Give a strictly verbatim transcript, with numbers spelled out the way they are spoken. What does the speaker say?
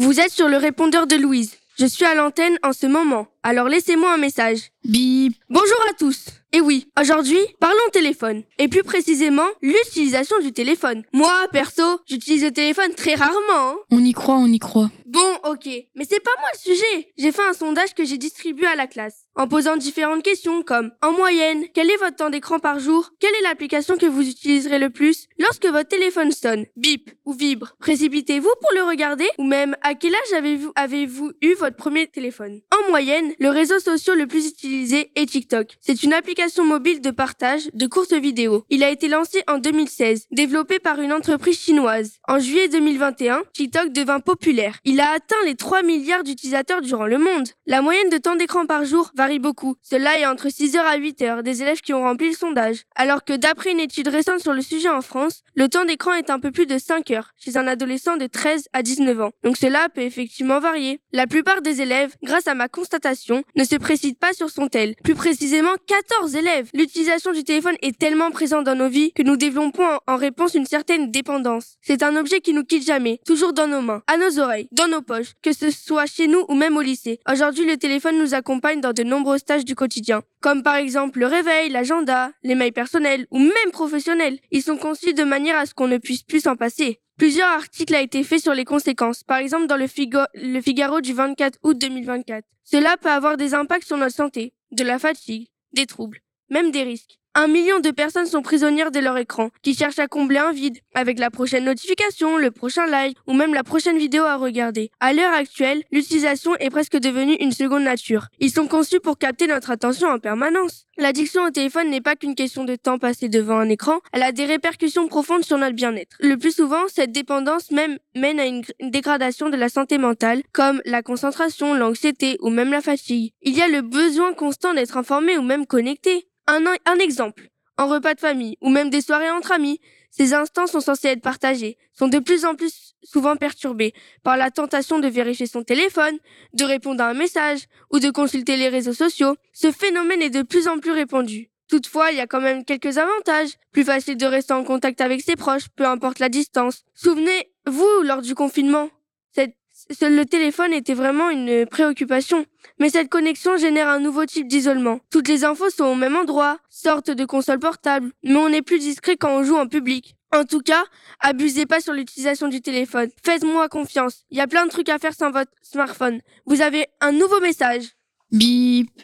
Vous êtes sur le répondeur de Louise. Je suis à l'antenne en ce moment, alors laissez-moi un message. Bip. Bonjour à tous. Et oui, aujourd'hui, parlons téléphone. Et plus précisément, l'utilisation du téléphone. Moi, perso, j'utilise le téléphone très rarement. Hein. On y croit, on y croit. Bon, ok. Mais c'est pas moi le sujet. J'ai fait un sondage que j'ai distribué à la classe. En posant différentes questions comme, en moyenne, quel est votre temps d'écran par jour? Quelle est l'application que vous utiliserez le plus? Lorsque votre téléphone sonne, bip ou vibre, précipitez-vous pour le regarder? Ou même, à quel âge avez-vous, avez-vous eu votre premier téléphone? En moyenne, le réseau social le plus utilisé est TikTok. C'est une application mobile de partage de courtes vidéos. Il a été lancé en deux mille seize, développé par une entreprise chinoise. En juillet deux mille vingt et un, TikTok devint populaire. Il a atteint les trois milliards d'utilisateurs durant le monde. La moyenne de temps d'écran par jour varie beaucoup. Cela est entre six heures à huit heures des élèves qui ont rempli le sondage. Alors que d'après une étude récente sur le sujet en France, le temps d'écran est un peu plus de cinq heures chez un adolescent de treize à dix-neuf ans. Donc cela peut effectivement varier. La plupart des élèves, grâce à ma constatation, ne se précipitent pas sur son tel. Plus précisément, quatorze élèves. L'utilisation du téléphone est tellement présente dans nos vies que nous développons en, en réponse une certaine dépendance. C'est un objet qui nous quitte jamais, toujours dans nos mains, à nos oreilles, dans nos poches, que ce soit chez nous ou même au lycée. Aujourd'hui, le téléphone nous accompagne dans de nombreuses tâches du quotidien, comme par exemple le réveil, l'agenda, les mails personnels ou même professionnels. Ils sont conçus de manière à ce qu'on ne puisse plus s'en passer. Plusieurs articles ont été faits sur les conséquences, par exemple dans le, Figo- le Figaro du vingt-quatre août deux mille vingt-quatre. Cela peut avoir des impacts sur notre santé, de la fatigue, des troubles, même des risques. Un million de personnes sont prisonnières de leur écran, qui cherchent à combler un vide, avec la prochaine notification, le prochain like, ou même la prochaine vidéo à regarder. À l'heure actuelle, l'utilisation est presque devenue une seconde nature. Ils sont conçus pour capter notre attention en permanence. L'addiction au téléphone n'est pas qu'une question de temps passé devant un écran, elle a des répercussions profondes sur notre bien-être. Le plus souvent, cette dépendance même mène à une, une dégradation de la santé mentale, comme la concentration, l'anxiété ou même la fatigue. Il y a le besoin constant d'être informé ou même connecté. Un, un exemple, en repas de famille ou même des soirées entre amis, ces instants sont censés être partagés, sont de plus en plus souvent perturbés par la tentation de vérifier son téléphone, de répondre à un message ou de consulter les réseaux sociaux. Ce phénomène est de plus en plus répandu. Toutefois, il y a quand même quelques avantages. Plus facile de rester en contact avec ses proches, peu importe la distance. Souvenez-vous, lors du confinement, cette le téléphone était vraiment une préoccupation. Mais cette connexion génère un nouveau type d'isolement. Toutes les infos sont au même endroit, sorte de console portable, mais on est plus discret quand on joue en public. En tout cas, abusez pas sur l'utilisation du téléphone. Faites-moi confiance. Il y a plein de trucs à faire sans votre smartphone. Vous avez un nouveau message. Bip.